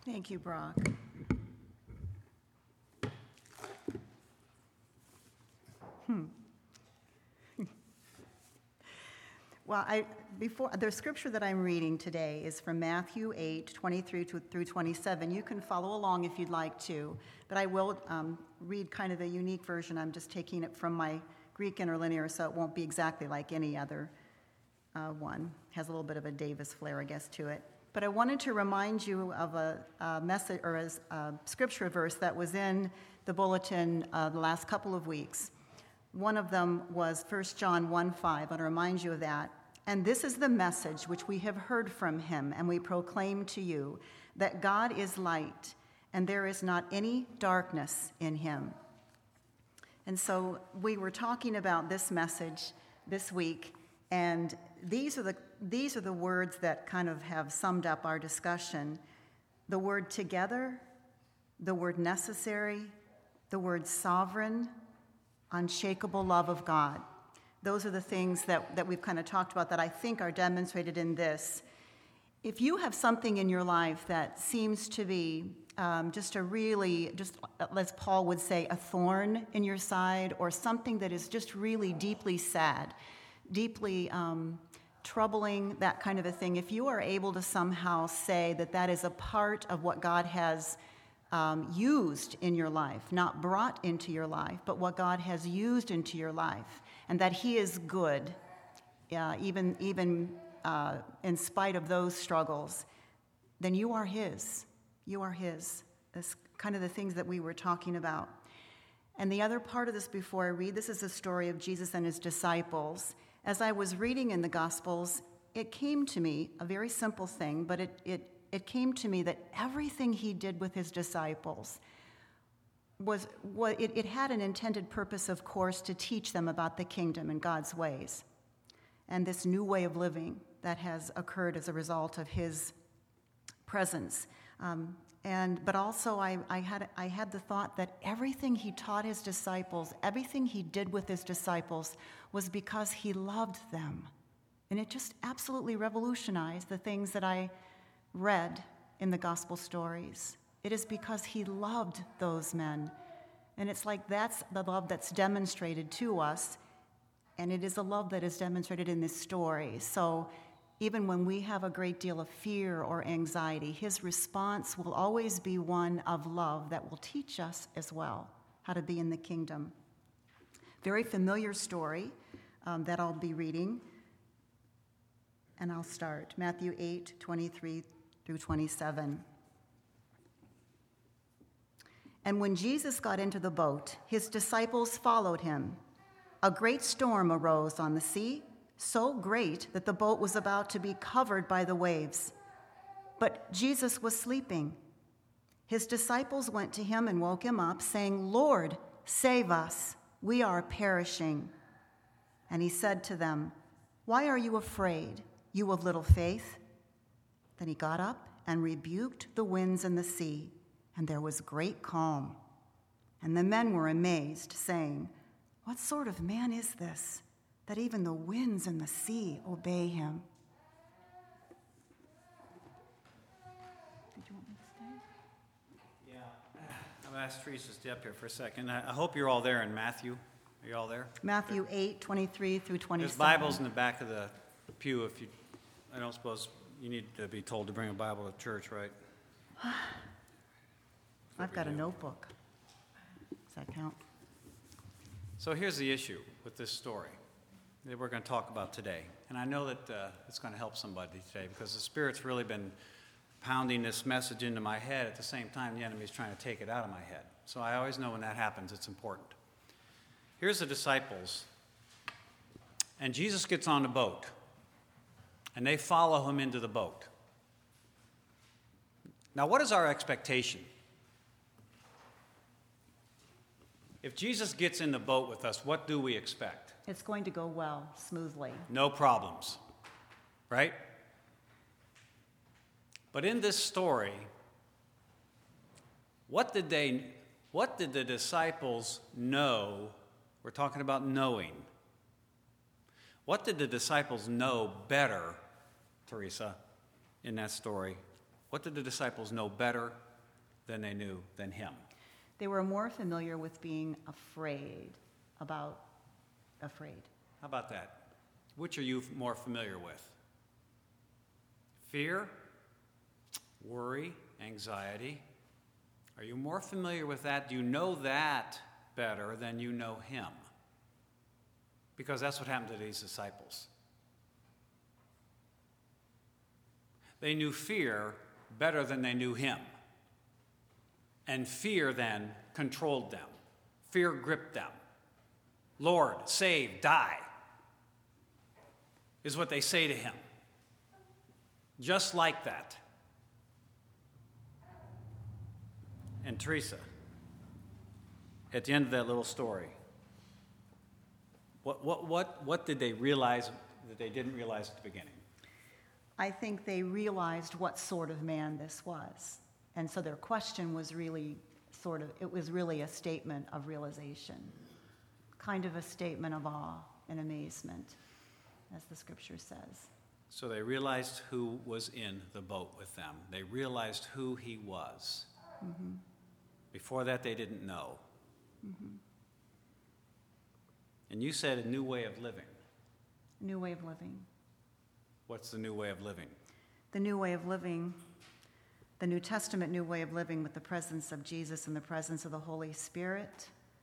Thank you, Brock. Well, the scripture that I'm reading today is from Matthew 8:23 through 27. You can follow along if you'd like to, but I will read kind of a unique version. I'm just taking it from my Greek interlinear, so it won't be exactly like any other one. Has a little bit of a Davis flair, I guess, to it. But I wanted to remind you of a message or a scripture verse that was in the bulletin the last couple of weeks. One of them was 1 John 1:5. I want to remind you of that. And this is the message which we have heard from him, and we proclaim to you, that God is light, and there is not any darkness in him. And so we were talking about this message this week, and these are the words that kind of have summed up our discussion. The word together, the word necessary, the word sovereign, unshakable love of God. Those are the things that we've kind of talked about that I think are demonstrated in this. If you have something in your life that seems to be just as Paul would say, a thorn in your side, or something that is just really deeply sad, deeply troubling, that kind of a thing, if you are able to somehow say that that is a part of what God has used in your life, not brought into your life, but what God has used into your life, and that he is good, even in spite of those struggles, then you are his. You are his. That's kind of the things that we were talking about. And the other part of this before I read, this is the story of Jesus and his disciples. As I was reading in the Gospels, it came to me, a very simple thing, but it came to me that everything he did with his disciples it had an intended purpose, of course, to teach them about the kingdom and God's ways and this new way of living that has occurred as a result of his presence. But also I had the thought that everything he taught his disciples, everything he did with his disciples was because he loved them. And it just absolutely revolutionized the things that I read in the gospel stories. It is because he loved those men. And it's like that's the love that's demonstrated to us, and it is a love that is demonstrated in this story. So even when we have a great deal of fear or anxiety, his response will always be one of love that will teach us as well how to be in the kingdom. Very familiar story that I'll be reading, and I'll start. Matthew 8:23 through 27. And when Jesus got into the boat, his disciples followed him. A great storm arose on the sea, so great that the boat was about to be covered by the waves. But Jesus was sleeping. His disciples went to him and woke him up, saying, "Lord, save us, we are perishing." And he said to them, "Why are you afraid, you of little faith?" Then he got up and rebuked the winds and the sea, and there was great calm. And the men were amazed, saying, "What sort of man is this, that even the winds and the sea obey him?" Did you want me to stay? Yeah. I've asked Teresa to stay up here for a second. I hope you're all there in Matthew. Are you all there? Matthew 8:23 through 27. There's Bibles in the back of the pew. I don't suppose you need to be told to bring a Bible to church, right? I've got a notebook. Does that count? So here's the issue with this story that we're going to talk about today. And I know that it's going to help somebody today because the Spirit's really been pounding this message into my head. At the same time, the enemy's trying to take it out of my head. So I always know when that happens, it's important. Here's the disciples. And Jesus gets on the boat. And they follow him into the boat. Now, what is our expectation? If Jesus gets in the boat with us, what do we expect? It's going to go well, smoothly. No problems, right? But in this story, what did the disciples know? We're talking about knowing. What did the disciples know better, Teresa, in that story What did the disciples know better than they knew than him? They were more familiar with being afraid. How about that? Which are you more familiar with? Fear, worry, anxiety. Are you more familiar with that? Do you know that better than you know him? Because that's what happened to these disciples. They knew fear better than they knew him. And fear then controlled them. Fear gripped them. Lord, save, die, is what they say to him. Just like that. And Teresa, at the end of that little story, what did they realize that they didn't realize at the beginning? I think they realized what sort of man this was. And so their question was really it was really a statement of realization, kind of a statement of awe and amazement, as the scripture says. So they realized who was in the boat with them. They realized who he was. Mm-hmm. Before that, they didn't know. Mm-hmm. And you said a new way of living. New way of living. What's the new way of living? The new way of living, the New Testament new way of living with the presence of Jesus and the presence of the Holy Spirit,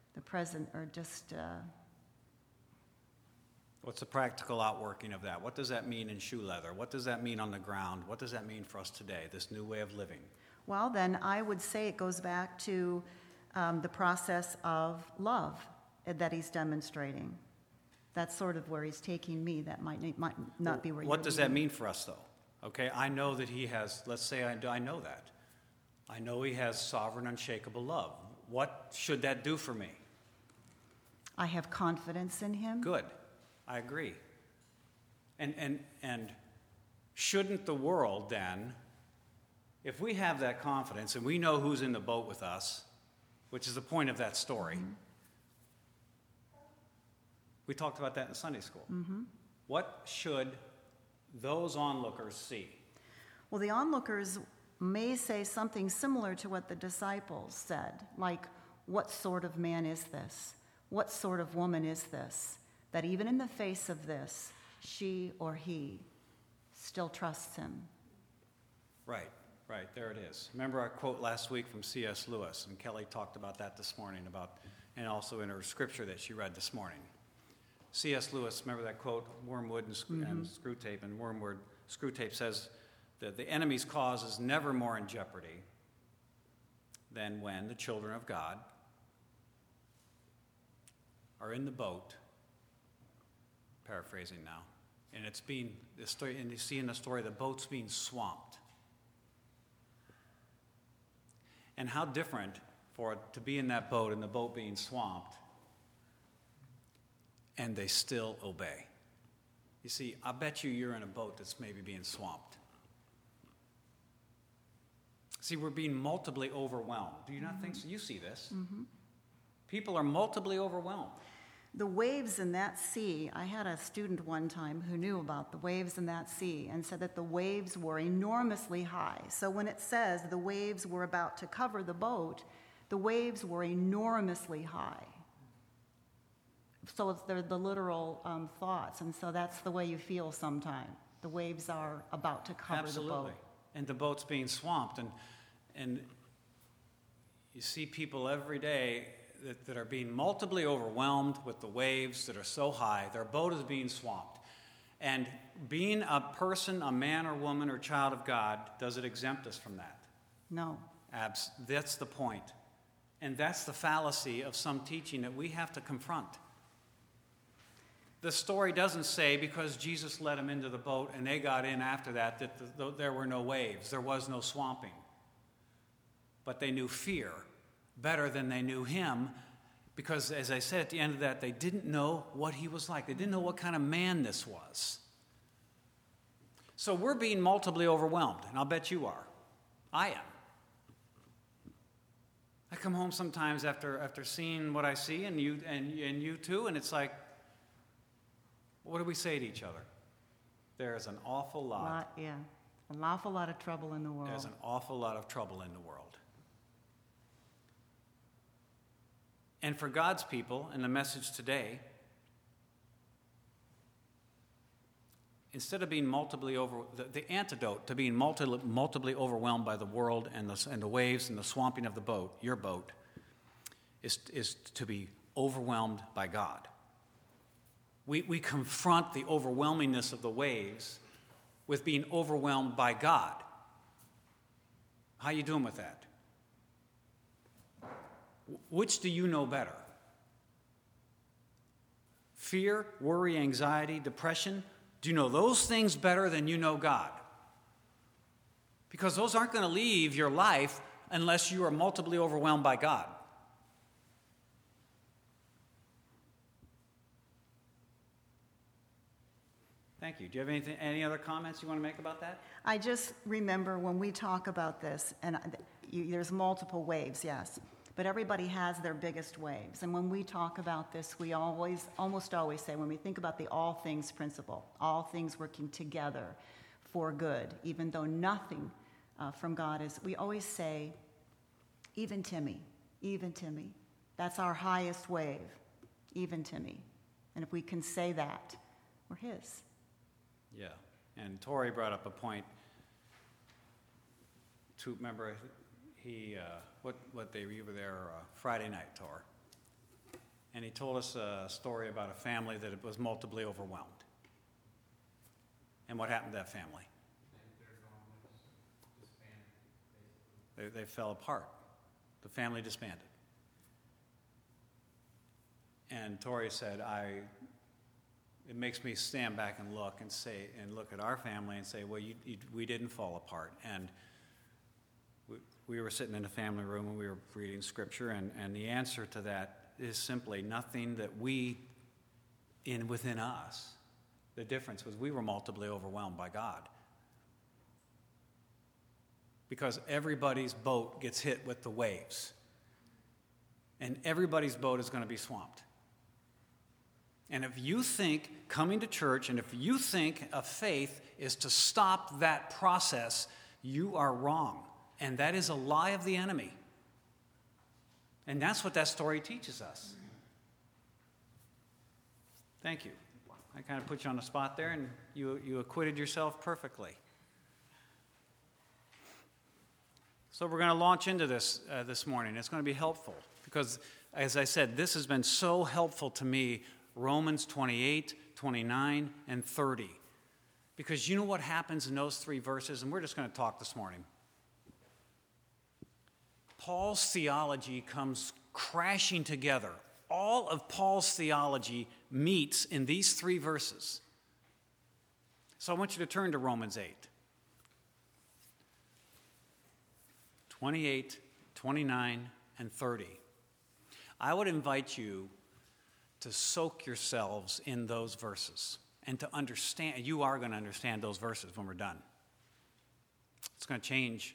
What's the practical outworking of that? What does that mean in shoe leather? What does that mean on the ground? What does that mean for us today, this new way of living? Well, then I would say it goes back to the process of love that he's demonstrating. That's sort of where he's taking me. That might not be where you're What does that mean for us, though? Okay, I know that he has, let's say I know that. I know he has sovereign, unshakable love. What should that do for me? I have confidence in him. Good. I agree. And shouldn't the world then, if we have that confidence and we know who's in the boat with us, which is the point of that story, mm-hmm. We talked about that in Sunday school. Mm-hmm. What should those onlookers see? Well, the onlookers may say something similar to what the disciples said, like, what sort of man is this? What sort of woman is this? That even in the face of this, she or he still trusts him. Right, there it is. Remember our quote last week from C.S. Lewis, and Kelly talked about that this morning, and also in her scripture that she read this morning. C.S. Lewis, remember that quote, Wormwood and Screwtape, and Wormwood, Screwtape says that the enemy's cause is never more in jeopardy than when the children of God are in the boat, paraphrasing now, and and you see in the story the boat's being swamped. And how different for it to be in that boat and the boat being swamped, and they still obey. You see, I bet you're in a boat that's maybe being swamped. See, we're being multiply overwhelmed. Do you not think so? You see this. Mm-hmm. People are multiply overwhelmed. The waves in that sea, I had a student one time who knew about the waves in that sea and said that the waves were enormously high. So when it says the waves were about to cover the boat, the waves were enormously high. So they're the literal thoughts, and so that's the way you feel sometimes. The waves are about to cover Absolutely. The boat. And the boat's being swamped, and you see people every day that are being multiply overwhelmed with the waves that are so high. Their boat is being swamped. And being a person, a man or woman or child of God, does it exempt us from that? No. That's the point. And that's the fallacy of some teaching that we have to confront. The story doesn't say because Jesus led them into the boat and they got in after that there were no waves, there was no swamping. But they knew fear better than they knew him because, as I said at the end of that, they didn't know what he was like. They didn't know what kind of man this was. So we're being multiply overwhelmed, and I'll bet you are. I am. I come home sometimes after seeing what I see, and you too, and it's like, what do we say to each other? There is an awful lot Yeah. An awful lot of trouble in the world. There's an awful lot of trouble in the world. And for God's people, in the message today, instead of being the antidote to being multiply overwhelmed by the world and the waves and the swamping of the boat, your boat, is to be overwhelmed by God. We confront the overwhelmingness of the waves with being overwhelmed by God. How you doing with that? Which do you know better? Fear, worry, anxiety, depression? Do you know those things better than you know God? Because those aren't going to leave your life unless you are multiply overwhelmed by God. Thank you. Do you have any other comments you want to make about that? I just remember when we talk about this, and there's multiple waves, yes, but everybody has their biggest waves. And when we talk about this, we almost always say, when we think about the all things principle, all things working together for good, even though nothing from God is, we always say, even Timmy. That's our highest wave, even Timmy. And if we can say that, we're his. Yeah, and Tori brought up a point. Remember, what they were there Friday night, Tor, and he told us a story about a family that was multiply overwhelmed. And what happened to that family? They fell apart. The family disbanded. And Tori said, it makes me stand back and look at our family and say, well, we didn't fall apart. And we were sitting in a family room and we were reading scripture, and the answer to that is simply nothing that within us. The difference was we were multiply overwhelmed by God. Because everybody's boat gets hit with the waves. And everybody's boat is going to be swamped. And if you think coming to church, and if you think of faith is to stop that process, you are wrong. And that is a lie of the enemy. And that's what that story teaches us. Thank you. I kind of put you on the spot there, and you acquitted yourself perfectly. So we're going to launch into this this morning. It's going to be helpful because, as I said, this has been so helpful to me, Romans 28, 29, and 30. Because you know what happens in those three verses, and we're just going to talk this morning. Paul's theology comes crashing together. All of Paul's theology meets in these three verses. So I want you to turn to Romans 8. 28, 29, and 30. I would invite you to soak yourselves in those verses and to understand. You are going to understand those verses when we're done. It's going to change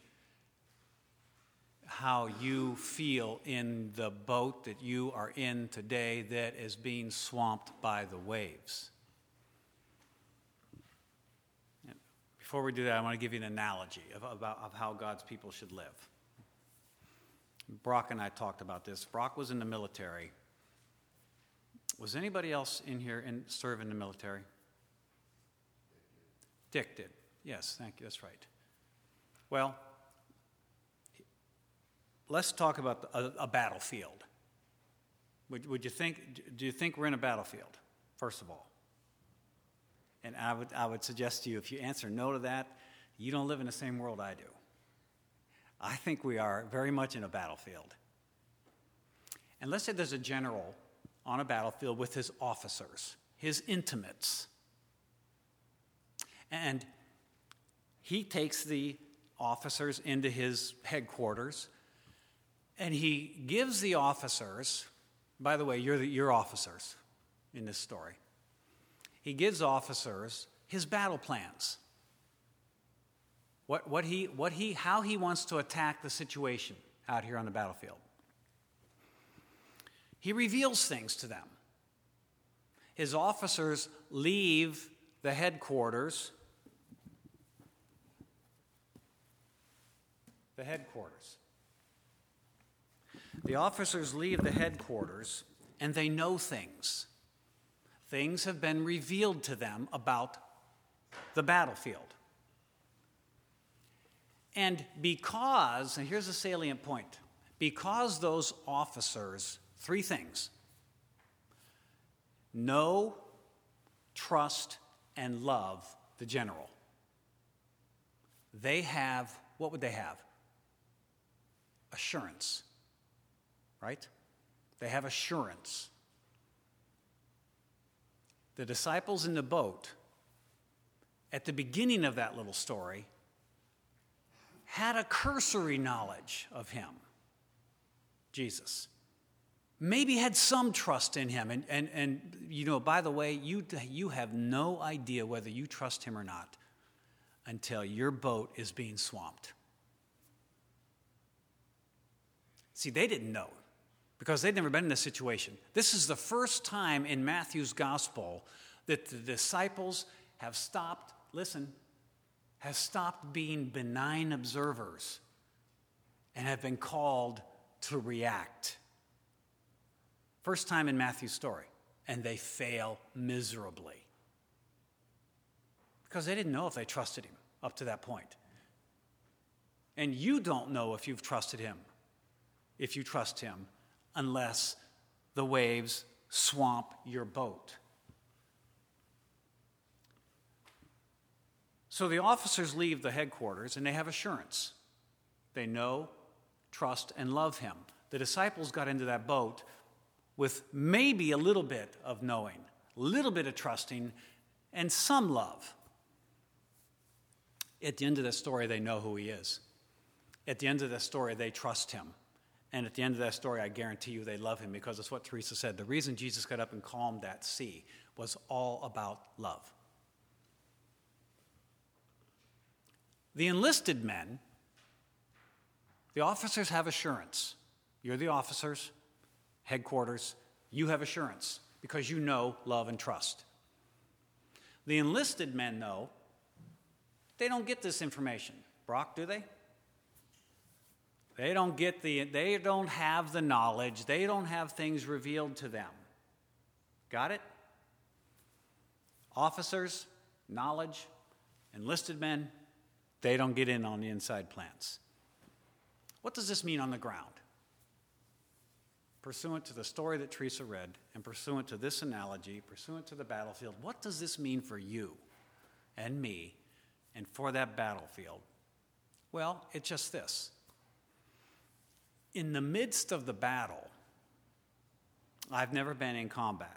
how you feel in the boat that you are in today that is being swamped by the waves. Before we do that, I want to give you an analogy of how God's people should live. Brock and I talked about this. Brock was in the military. Was anybody else in here serve in the military? Dick did. Yes, thank you. That's right. Well, let's talk about a battlefield. Do you think we're in a battlefield, first of all? And I would suggest to you, if you answer no to that, you don't live in the same world I do. I think we are very much in a battlefield. And let's say there's a general on a battlefield with his officers, his intimates. And he takes the officers into his headquarters, and he gives the officers, by the way, you're officers in this story. He gives officers his battle plans. How he wants to attack the situation out here on the battlefield. He reveals things to them. His officers leave the headquarters the headquarters. The officers leave the headquarters, and they know things. Things have been revealed to them about the battlefield. And because, and here's a salient point, because those officers, three things: know, trust, and love the general. They have, what would they have? Assurance, right? They have assurance. The disciples in the boat, at the beginning of that little story, had a cursory knowledge of him, Jesus. Maybe had some trust in him. And you know, by the way, you have no idea whether you trust him or not until your boat is being swamped. See, they didn't know because they'd never been in this situation. This is the first time in Matthew's gospel that the disciples have stopped, have stopped being benign observers and have been called to react. First time in Matthew's story, and they fail miserably because they didn't know if they trusted him up to that point. And you don't know if you've trusted him, if you trust him, unless the waves swamp your boat. So the officers leave the headquarters and they have assurance. They know, trust, and love him. The disciples got into that boat with maybe a little bit of knowing, a little bit of trusting, and some love. At the end of the story, they know who he is. At the end of the story, they trust him. And at the end of that story, I guarantee you they love him, because it's what Teresa said. The reason Jesus got up and calmed that sea was all about love. The enlisted men, the officers have assurance. You're the officers, headquarters, you have assurance because you know, love, and trust. The enlisted men, though, they don't get this information. Brock, do they? They don't have the knowledge. They don't have things revealed to them. Got it? Officers, knowledge, enlisted men, they don't get in on the inside plans. What does this mean on the ground? Pursuant to the story that Teresa read, and pursuant to this analogy, pursuant to the battlefield, what does this mean for you and me and for that battlefield? Well, it's just this. In the midst of the battle, I've never been in combat,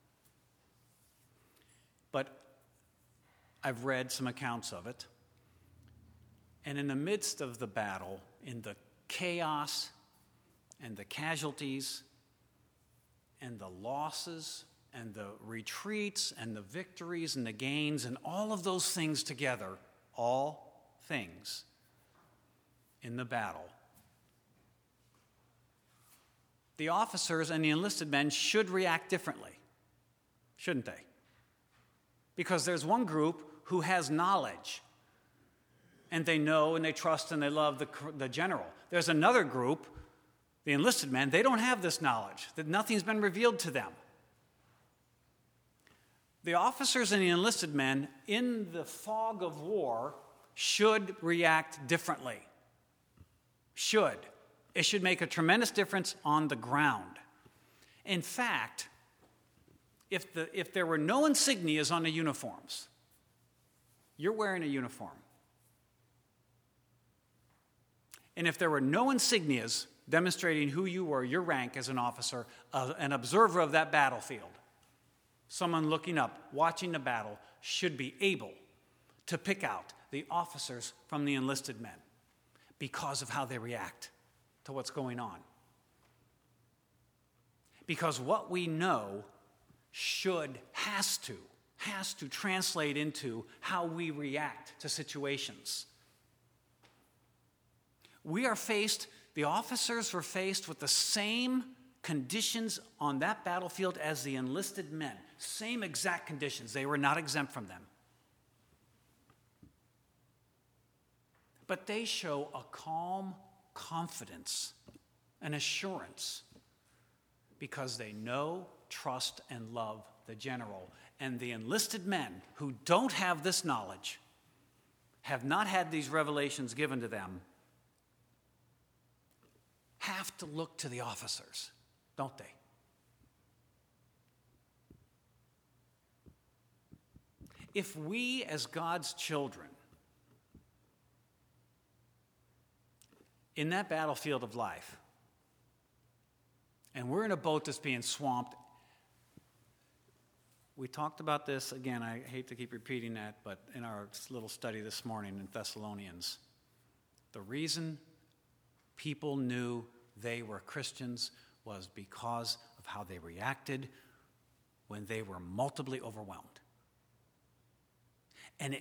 but I've read some accounts of it. And in the midst of the battle, in the chaos and the casualties and the losses and the retreats and the victories and the gains and all of those things together, all things in the battle, the officers and the enlisted men should react differently, shouldn't they? Because there's one group who has knowledge, and they know and they trust and they love the general. There's another group, the enlisted men, they don't have this knowledge, that nothing's been revealed to them. The officers and the enlisted men in the fog of war should react differently. Should. It should make a tremendous difference on the ground. In fact, if there were no insignias on the uniforms, you're wearing a uniform. And if there were no insignias demonstrating who you were, your rank as an officer, an observer of that battlefield, someone looking up, watching the battle, should be able to pick out the officers from the enlisted men because of how they react to what's going on. Because what we know has to translate into how we react to situations. The officers were faced with the same conditions on that battlefield as the enlisted men. Same exact conditions. They were not exempt from them. But they show a calm confidence, an assurance, because they know, trust, and love the general. And the enlisted men who don't have this knowledge, have not had these revelations given to them, have to look to the officers, don't they? If we, as God's children, in that battlefield of life, and we're in a boat that's being swamped, we talked about this, again, I hate to keep repeating that, but in our little study this morning in Thessalonians, the reason people knew they were Christians was because of how they reacted when they were multiply overwhelmed. And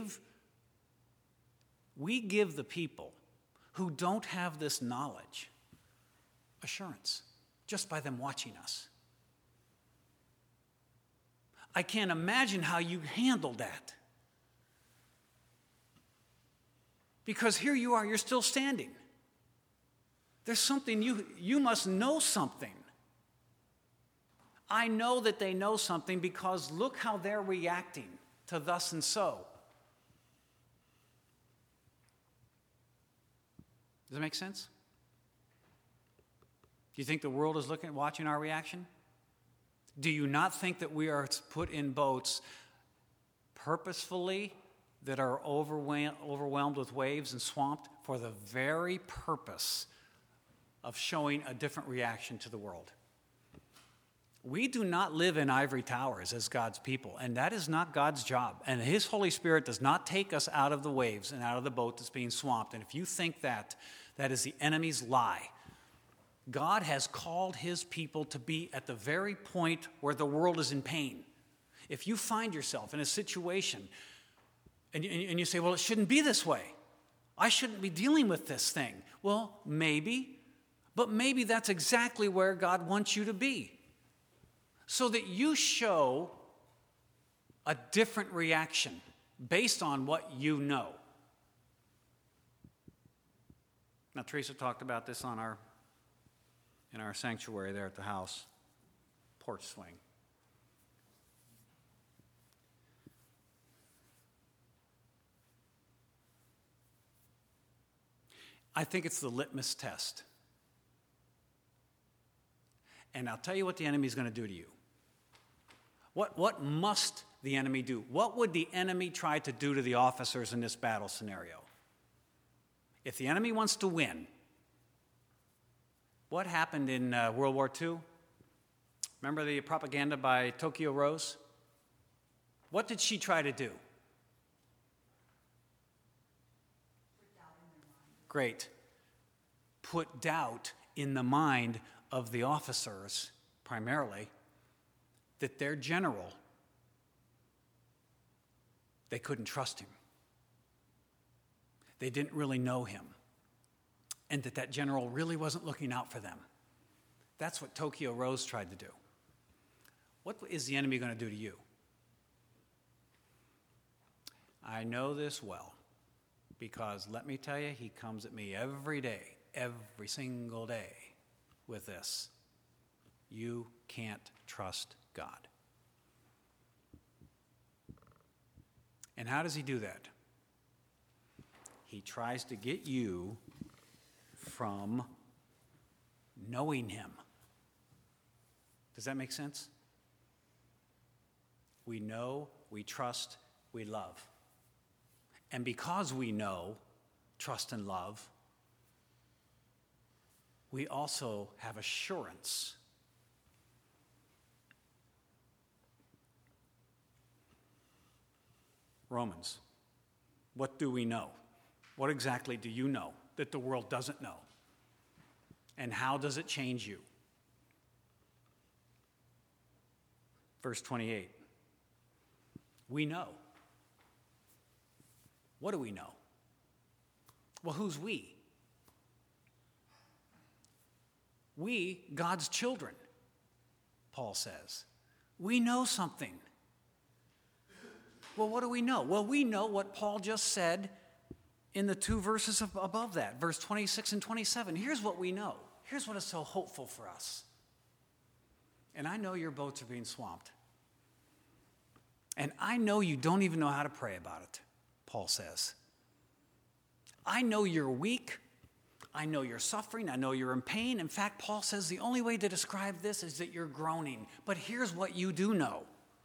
we give the people who don't have this knowledge assurance just by them watching us. I can't imagine how you handled that. Because here you are, you're still standing. There's something, you must know something. I know that they know something because look how they're reacting to thus and so. Does that make sense? Do you think the world is watching our reaction? Do you not think that we are put in boats purposefully that are overwhelmed with waves and swamped for the very purpose of showing a different reaction to the world? We do not live in ivory towers as God's people, and that is not God's job. And His Holy Spirit does not take us out of the waves and out of the boat that's being swamped. And if you think that is the enemy's lie. God has called His people to be at the very point where the world is in pain. If you find yourself in a situation and you say, well, it shouldn't be this way. I shouldn't be dealing with this thing. Well, maybe, but maybe that's exactly where God wants you to be. So that you show a different reaction based on what you know. Now, Teresa talked about this in our sanctuary there at the house, porch swing. I think it's the litmus test. And I'll tell you what the enemy is going to do to you. What must the enemy do? What would the enemy try to do to the officers in this battle scenario? If the enemy wants to win, what happened in World War II? Remember the propaganda by Tokyo Rose? What did she try to do? Great. Put doubt in the mind of the officers, primarily, that their general, they couldn't trust him. They didn't really know him. And that general really wasn't looking out for them. That's what Tokyo Rose tried to do. What is the enemy going to do to you? I know this well, because let me tell you, he comes at me every day, every single day, with this. You can't trust God. And how does he do that? He tries to get you from knowing him. Does that make sense? We know, we trust, we love. And because we know, trust, and love, we also have assurance. Romans, what do we know? What exactly do you know that the world doesn't know? And how does it change you? Verse 28. We know. What do we know? Well, who's we? We, God's children, Paul says. We know something. Well, what do we know? Well, we know what Paul just said in the two verses above that, verse 26 and 27. Here's what we know. Here's what is so hopeful for us. And I know your boats are being swamped. And I know you don't even know how to pray about it, Paul says. I know you're weak. I know you're suffering. I know you're in pain. In fact, Paul says the only way to describe this is that you're groaning. But here's what you do know.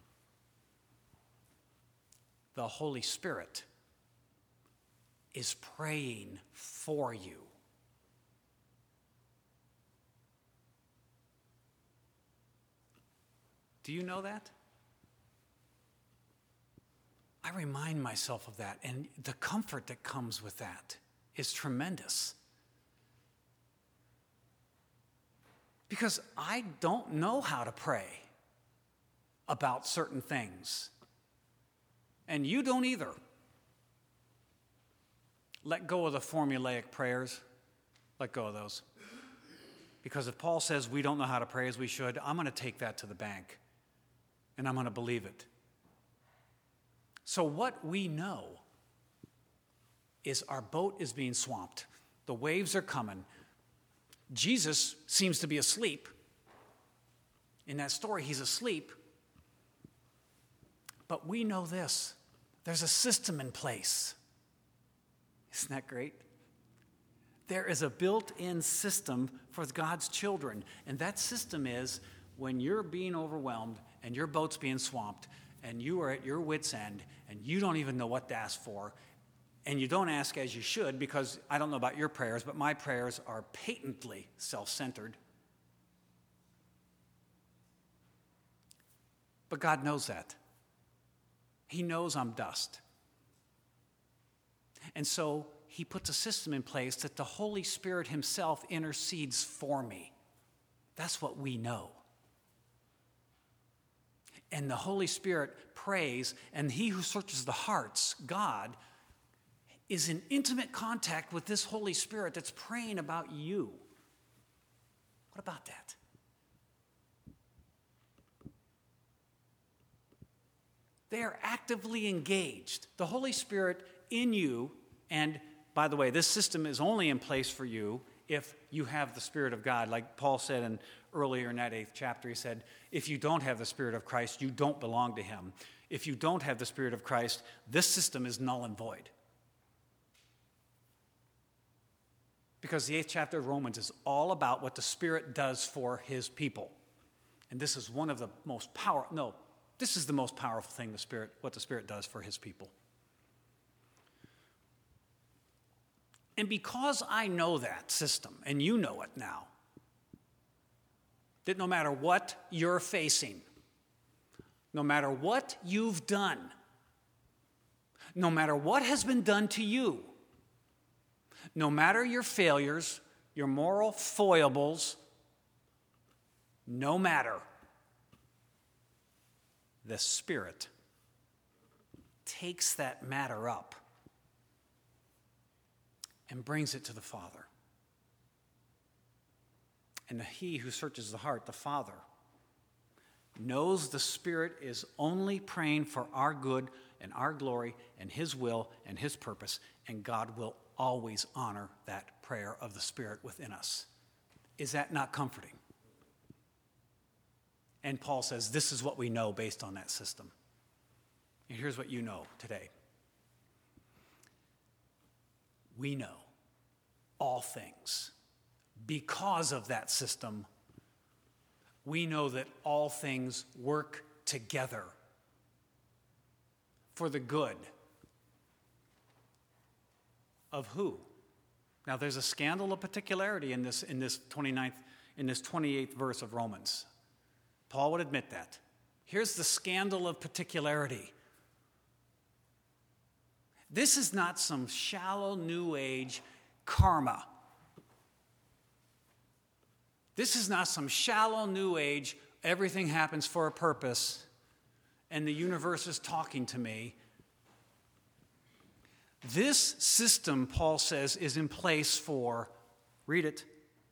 The Holy Spirit is praying for you. Do you know that? I remind myself of that, and the comfort that comes with that is tremendous. Because I don't know how to pray about certain things, and you don't either. Let go of the formulaic prayers. Let go of those. Because if Paul says we don't know how to pray as we should, I'm going to take that to the bank, and I'm going to believe it. So what we know is our boat is being swamped. The waves are coming. Jesus seems to be asleep. In that story, he's asleep. But we know this. There's a system in place. Isn't that great? There is a built-in system for God's children. And that system is when you're being overwhelmed and your boat's being swamped and you are at your wit's end and you don't even know what to ask for, and you don't ask as you should, because I don't know about your prayers, but my prayers are patently self-centered. But God knows that. He knows I'm dust. And so he puts a system in place that the Holy Spirit himself intercedes for me. That's what we know. And the Holy Spirit prays, and he who searches the hearts, God, is in intimate contact with this Holy Spirit that's praying about you. What about that? They are actively engaged. The Holy Spirit in you, and by the way, this system is only in place for you if you have the Spirit of God. Like Paul said earlier in that 8th chapter, he said, if you don't have the Spirit of Christ, you don't belong to him. If you don't have the Spirit of Christ, this system is null and void. Because the 8th chapter of Romans is all about what the Spirit does for his people. And this is one of the most powerful, this is the most powerful thing what the Spirit does for his people. And because I know that system, and you know it now, that no matter what you're facing, no matter what you've done, no matter what has been done to you, no matter your failures, your moral foibles, no matter, the Spirit takes that matter up and brings it to the Father. And he who searches the heart, the Father, knows the Spirit is only praying for our good and our glory and his will and his purpose, and God will always honor that prayer of the Spirit within us. Is that not comforting? And Paul says this is what we know based on that system. And here's what you know today. We know all things. Because of that system, we know that all things work together for the good of who? Now, there's a scandal of particularity in this 28th verse of Romans. Paul would admit that. Here's the scandal of particularity. This is not some shallow New Age karma. This is not some shallow New Age, everything happens for a purpose, and the universe is talking to me. This system, Paul says, is in place for, read it,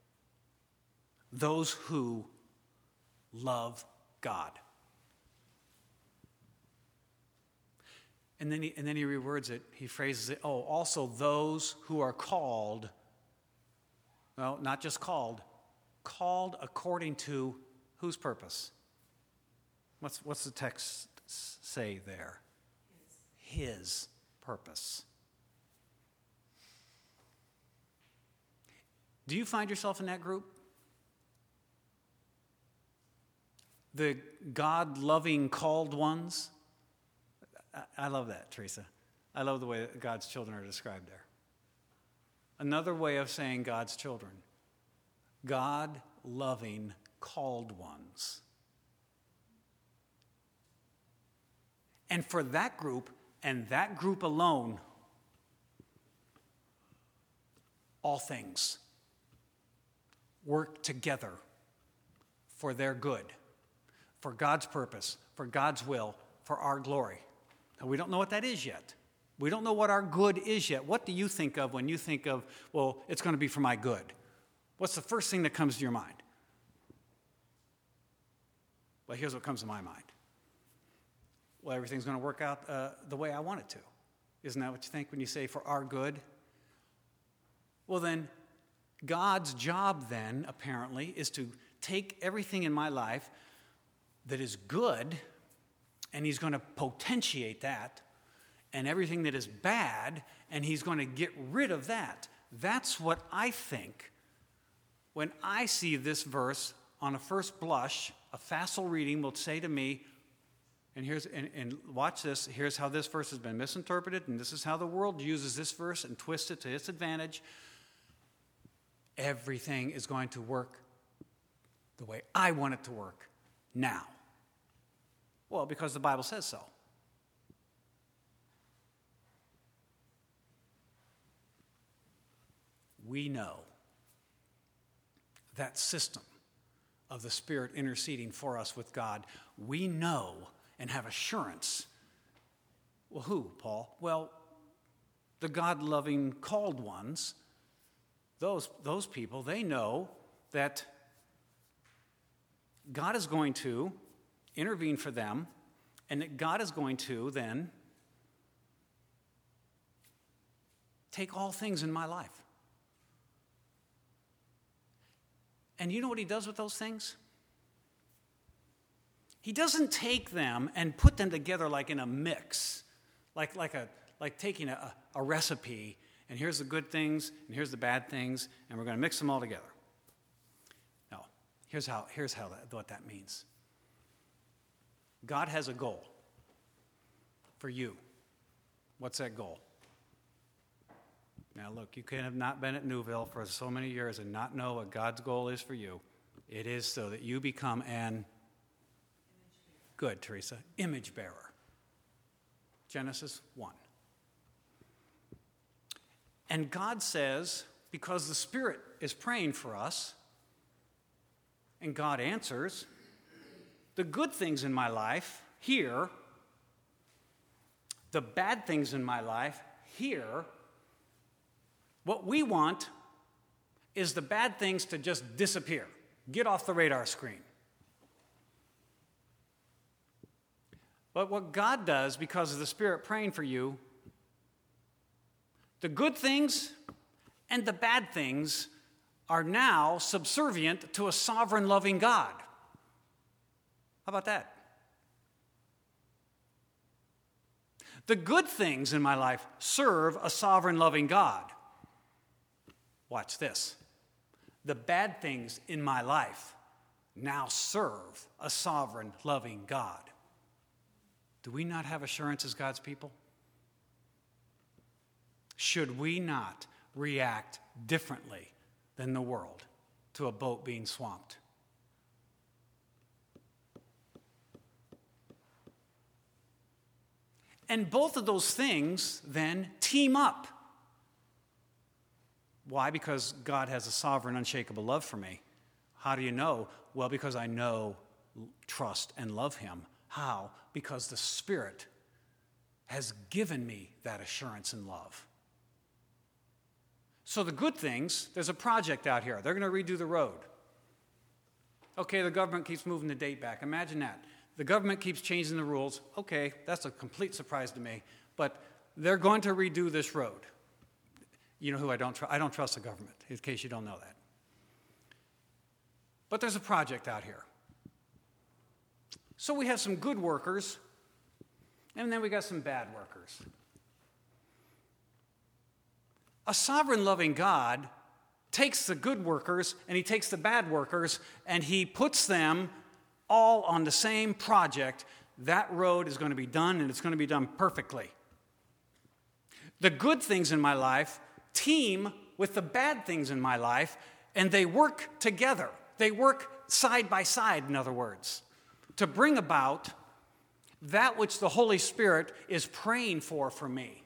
those who love God. And then he rewords it. He phrases it, also those who are called. Well, not just called according to whose purpose? What's the text say there? His purpose. Do you find yourself in that group? The God-loving called ones? I love that, Teresa. I love the way that God's children are described there. Another way of saying God's children. God-loving called ones. And for that group, and that group alone, all things work together for their good, for God's purpose, for God's will, for our glory. Now, we don't know what that is yet. We don't know what our good is yet. What do you think of when you think of, well, it's going to be for my good? What's the first thing that comes to your mind? Well, here's what comes to my mind. Well, everything's going to work out the way I want it to. Isn't that what you think when you say for our good? Well, then, God's job then, apparently, is to take everything in my life that is good, and he's going to potentiate that, and everything that is bad, and he's going to get rid of that. That's what I think when I see this verse on a first blush. A facile reading will say to me, and watch this, here's how this verse has been misinterpreted, and this is how the world uses this verse and twists it to its advantage. Everything is going to work the way I want it to work now. Well, because the Bible says so. We know that system of the Spirit interceding for us with God. We know and have assurance. Well, who, Paul? Well, the God-loving called ones, those people, they know that God is going to intervene for them, and that God is going to then take all things in my life. And you know what he does with those things? He doesn't take them and put them together like in a mix, like taking a recipe, and here's the good things, and here's the bad things, and we're going to mix them all together. No, here's what that means. God has a goal for you. What's that goal? Now look, you can have not been at Newville for so many years and not know what God's goal is for you. It is so that you become an good, Teresa, image bearer. Genesis 1. And God says, because the Spirit is praying for us, and God answers, the good things in my life here, the bad things in my life here, what we want is the bad things to just disappear, get off the radar screen. But what God does, because of the Spirit praying for you, the good things and the bad things are now subservient to a sovereign, loving God. How about that? The good things in my life serve a sovereign, loving God. Watch this. The bad things in my life now serve a sovereign, loving God. Do we not have assurance as God's people? Should we not react differently than the world to a boat being swamped? And both of those things then team up. Why? Because God has a sovereign, unshakable love for me. How do you know? Well, because I know, trust, and love him. How? Because the Spirit has given me that assurance and love. So the good things, there's a project out here. They're going to redo the road. Okay, the government keeps moving the date back. Imagine that. The government keeps changing the rules. Okay, that's a complete surprise to me. but they're going to redo this road. You know who I don't trust? I don't trust the government, in case you don't know that. But there's a project out here. So we have some good workers, and then we got some bad workers. A sovereign, loving God takes the good workers and he takes the bad workers and he puts them all on the same project. That road is going to be done, and it's going to be done perfectly. The good things in my life team with the bad things in my life, and they work together. They work side by side, in other words, to bring about that which the Holy Spirit is praying for me.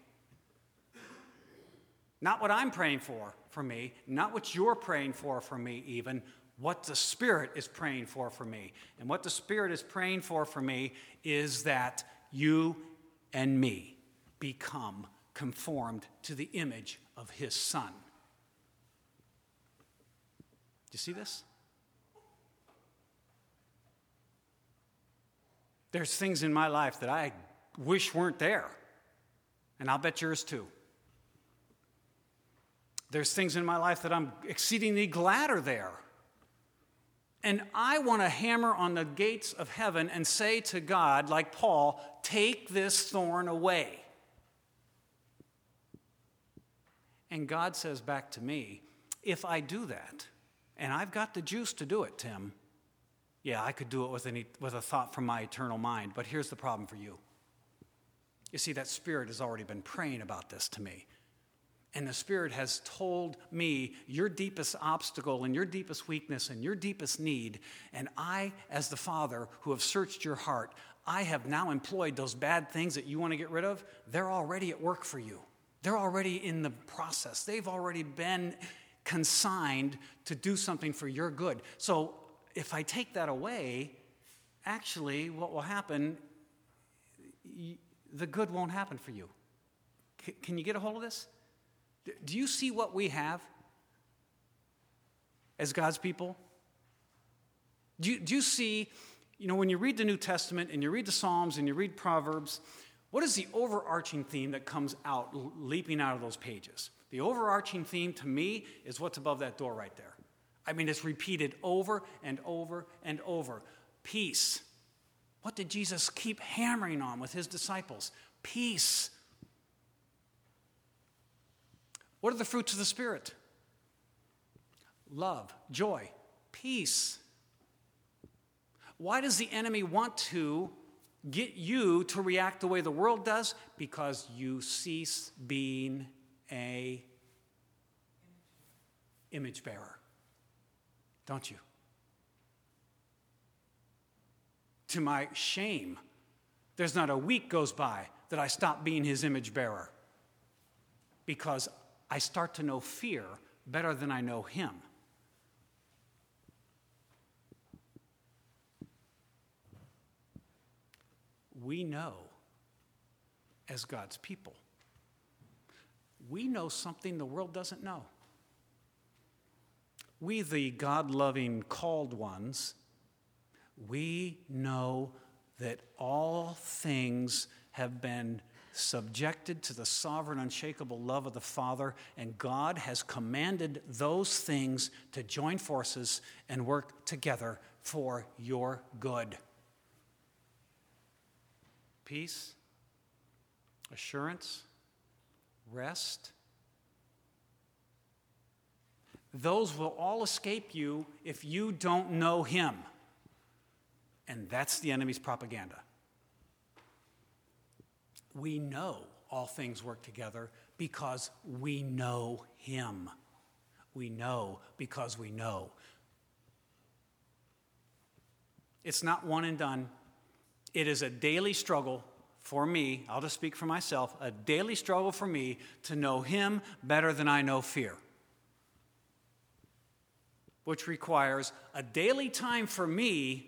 Not what I'm praying for me, not what you're praying for me even, what the Spirit is praying for me. And what the Spirit is praying for me is that you and me become conformed to the image of His Son. Do you see this? There's things in my life that I wish weren't there, and I'll bet yours too. There's things in my life that I'm exceedingly glad are there. And I want to hammer on the gates of heaven and say to God, like Paul, take this thorn away. And God says back to me, if I do that, and I've got the juice to do it, Tim, yeah, I could do it with a thought from my eternal mind, but here's the problem for you. You see, that Spirit has already been praying about this to me. And the Spirit has told me your deepest obstacle and your deepest weakness and your deepest need. And I, as the Father who have searched your heart, I have now employed those bad things that you want to get rid of. They're already at work for you. They're already in the process. They've already been consigned to do something for your good. So if I take that away, actually what will happen, the good won't happen for you. Can you get a hold of this? Do you see what we have as God's people? Do you see, when you read the New Testament and you read the Psalms and you read Proverbs, what is the overarching theme that comes out, leaping out of those pages? The overarching theme to me is what's above that door right there. I mean, it's repeated over and over and over. Peace. What did Jesus keep hammering on with his disciples? Peace. What are the fruits of the Spirit? Love, joy, peace. Why does the enemy want to get you to react the way the world does? Because you cease being an image bearer, don't you? To my shame, there's not a week goes by that I stop being his image bearer, because I start to know fear better than I know him. We know, as God's people, we know something the world doesn't know. We, the God-loving called ones, we know that all things have been subjected to the sovereign, unshakable love of the Father, and God has commanded those things to join forces and work together for your good. Peace, assurance, rest. Those will all escape you if you don't know him. And that's the enemy's propaganda. We know all things work together because we know him. We know because we know. It's not one and done. It is a daily struggle for me, I'll just speak for myself, a daily struggle for me to know him better than I know fear, which requires a daily time for me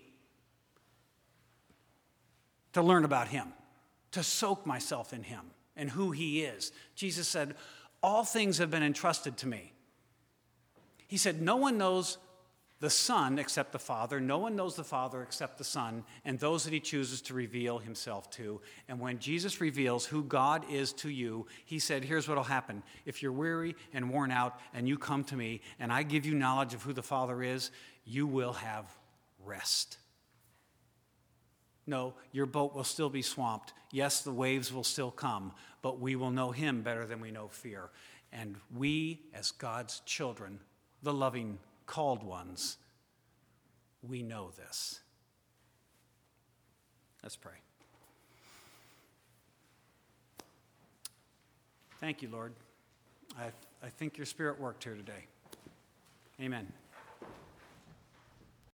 to learn about him, to soak myself in him and who he is. Jesus said, all things have been entrusted to me. He said, no one knows the Son except the Father. No one knows the Father except the Son and those that he chooses to reveal himself to. And when Jesus reveals who God is to you, he said, here's what will happen. If you're weary and worn out and you come to me and I give you knowledge of who the Father is, you will have rest. No, your boat will still be swamped. Yes, the waves will still come, but we will know him better than we know fear. And we, as God's children, the loving, called ones, we know this. Let's pray. Thank you, Lord. I think your Spirit worked here today. Amen.